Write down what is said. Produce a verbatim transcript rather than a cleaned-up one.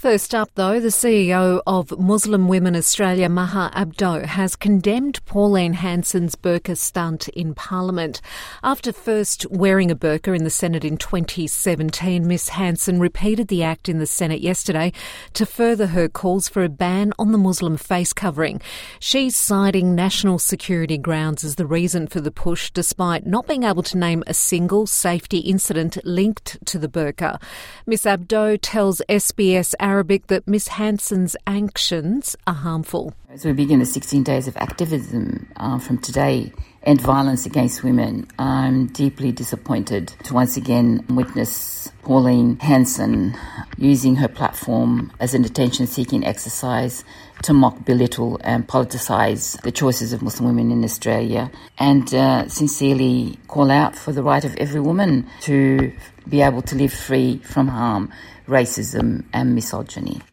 First up, though, the C E O of Muslim Women Australia, Maha Abdo, has condemned Pauline Hanson's burqa stunt in Parliament. After first wearing a burqa in the Senate in twenty seventeen, Miss Hanson repeated the act in the Senate yesterday to further her calls for a ban on the Muslim face covering. She's citing national security grounds as the reason for the push, despite not being able to name a single safety incident linked to the burqa. Miss Abdo tells S B S Arabic that Miss Hanson's actions are harmful. As we begin the sixteen days of activism uh, from today, End Violence Against Women, I'm deeply disappointed to once again witness Pauline Hanson using her platform as an attention-seeking exercise to mock, belittle and politicise the choices of Muslim women in Australia, and uh, sincerely call out for the right of every woman to be able to live free from harm, racism and misogyny.